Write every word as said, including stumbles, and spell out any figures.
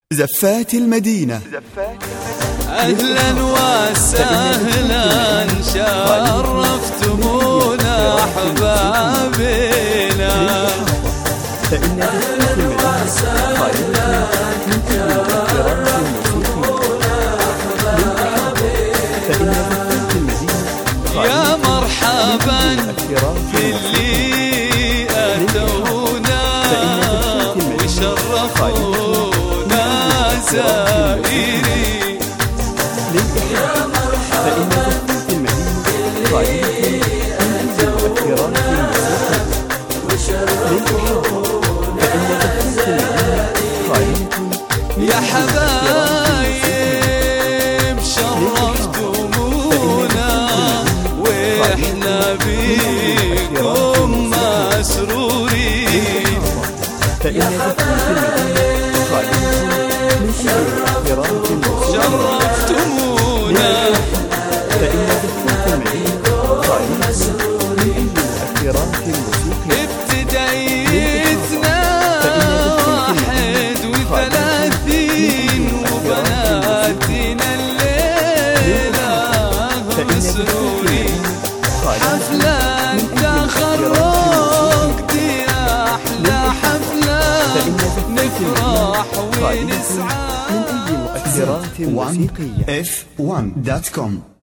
زفات المدينة. أهلا وسهلا شرفتمونا أحبابنا. أهلا وسهلا يا مرحبا باللي أتونا وشرفونا زائري. يا مرحبا باللي أتونا وشرفونا زائري. يا حبايب شرفتمونا واحنا بيكم مسرورين. يا حبايب شرفتمونا ابتدايتنا واحد وثلاثين وبناتنا الليلة مسرورين. حفلة تخرج دي أحلى حفلة نفرح ونسعى. من أي مؤثرات موسيقية إف وان دوت كوم.